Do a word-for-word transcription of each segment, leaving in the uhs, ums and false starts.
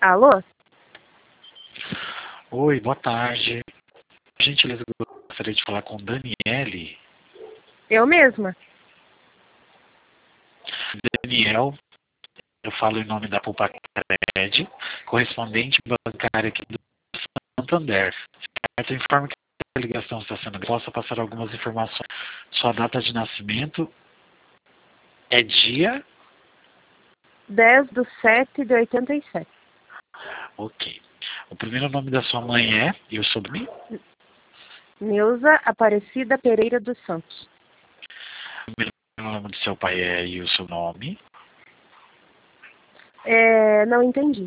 Alô? Oi, boa tarde. Por gentileza, eu gostaria de falar com Daniele. Eu mesma. Daniel, eu falo em nome da Pulpacred, correspondente bancária aqui do Santander. Certo? Informo que a ligação está sendo... Posso passar algumas informações. Sua data de nascimento é dia... dez de sete de oitenta e sete. Ok. O primeiro nome da sua mãe é... E o sobrenome? Neuza Aparecida Pereira dos Santos. O primeiro nome do seu pai é... E o seu nome? É, não entendi.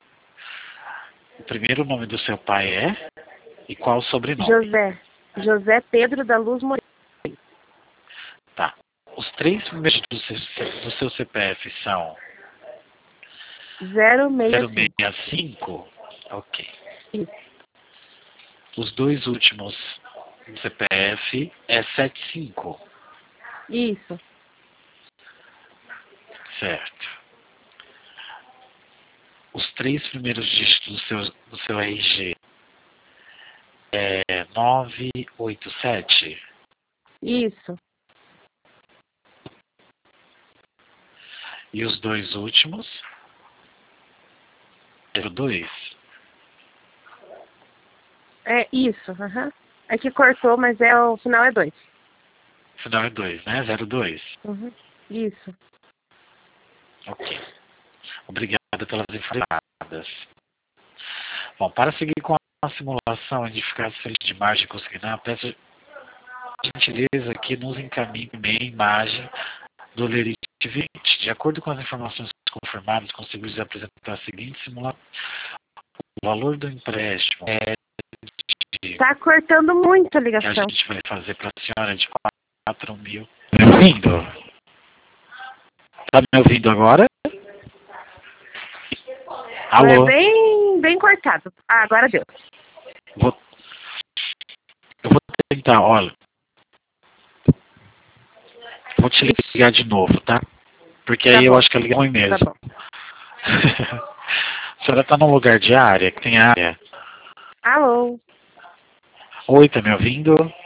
O primeiro nome do seu pai é... E qual o sobrenome? José. José Pedro da Luz Moreira. Tá. Os três primeiros do seu, do seu C P F são... zero seis zero cinco. seis cinco? Ok. Isso. Os dois últimos do C P F é setenta e cinco. Isso. Certo. Os três primeiros dígitos do seu, do seu R G é nove oito sete. Isso. E os dois últimos zero dois. É isso. Uhum. É que cortou, mas é, o final é dois. Final é dois, né? zero dois. Uhum. Isso. Ok. Obrigado pelas informações. Bom, para seguir com a simulação e de ficar feliz de margem consignar, peço a gentileza que nos encaminhe a imagem do lerite vinte. De acordo com as informações confirmadas, conseguimos apresentar a seguinte simulação. O valor do empréstimo é de, Tá cortando muito a que a ligação. gente vai fazer para a senhora de quatro mil. Tá me ouvindo? Tá me ouvindo agora? É Alô? bem, bem cortado. Ah, agora deu. Vou, eu vou tentar, olha. Vou te ligar de novo, tá? Porque Tá aí eu bom. acho que eu liguei ruim Tá mesmo. bom. A senhora tá num lugar de área, que tem área. Alô? Oi, tá me ouvindo?